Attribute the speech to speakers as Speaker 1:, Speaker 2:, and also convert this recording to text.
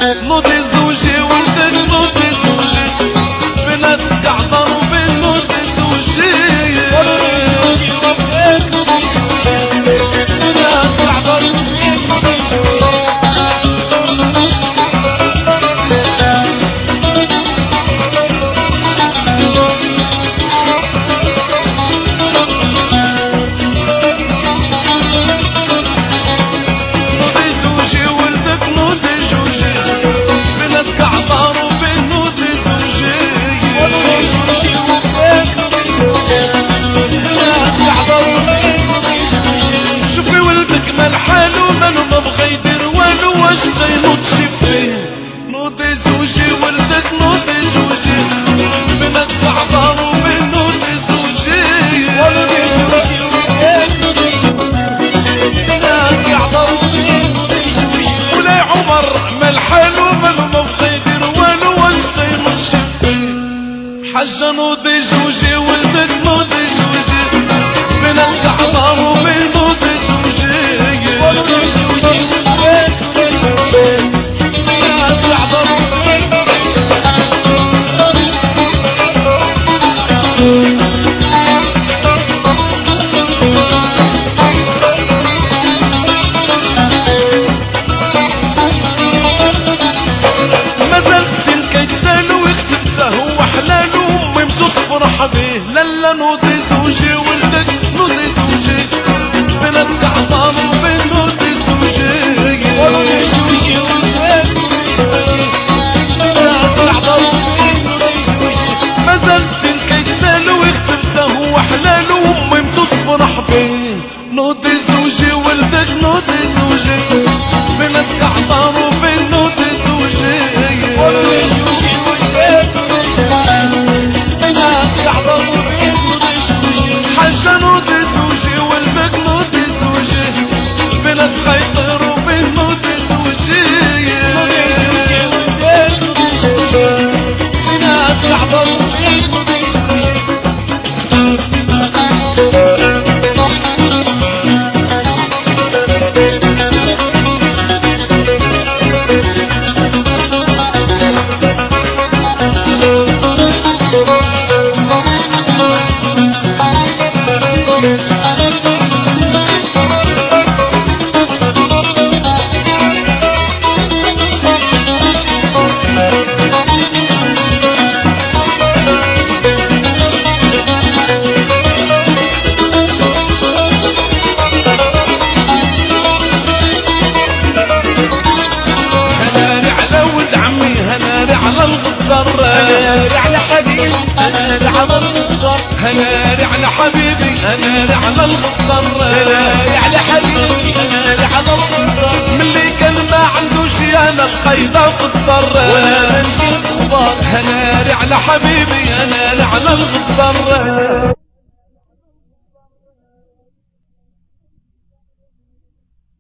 Speaker 1: نوضي زوجي ولدك نوضي زوجي بنات تعطر وبين نوضي زوجي بنات تعطر الحالو مالو ما بغى يدير والو واش غينوض شفيه نوضي زوجي ولدك نوضي زوجي بنات تعطر وبين نوضي زوجي ولدي زوجي ولدك نوضي زوجي بنات تعطر وبين نوضي زوجي ولا عمر ما الحالو مالو ما بغى يدير والو واش غينوض شفيه حاجة نوضي زوجي ولدك نوضي زوجي بنات تعطر وبين نوضي زوجي حبيه لالا نوضي زوجي ولدك نوضي زوجي بنات تعطر وبين نوضي زوجي ولدي زوجي ولدك بنات تعطر وبين نوضي زوجي مازال الدين كيتسال ويكتب ده هو حلال وامي تصفرح بيه نوضي زوجي ولدك نوضي زوجي بنات تعطر وبين نوضي زوجي ولدي زوجي ولدك حاجة نوضي زوجي ولدك نوضي زوجي بنات خيطر وبين نوضي زوجي نوضي زوجي ولدك نوضي زوجي بنات تعطر وبين نوضي زوجي على حبيبي انا على الغدر انا على حبيبي انا على الغدر على حبيبي انا على الغدر ملي كان ما عندوش انا الخيضه قدر وانا نمشي الغدر انا على حبيبي انا على الغدر